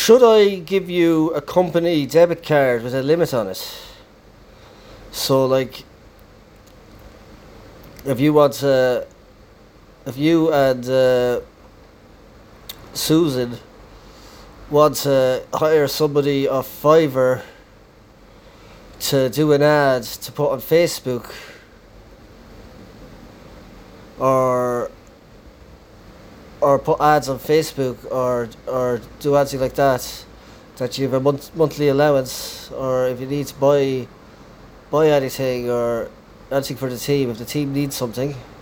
should I give you a company debit card with a limit on it? So, like, if you want to, if you and Susan want to hire somebody off Fiverr to do an ad to put on Facebook, or put ads on Facebook, or do anything like that, that you have a monthly allowance, or if you need to buy anything or anything for the team, if the team needs something,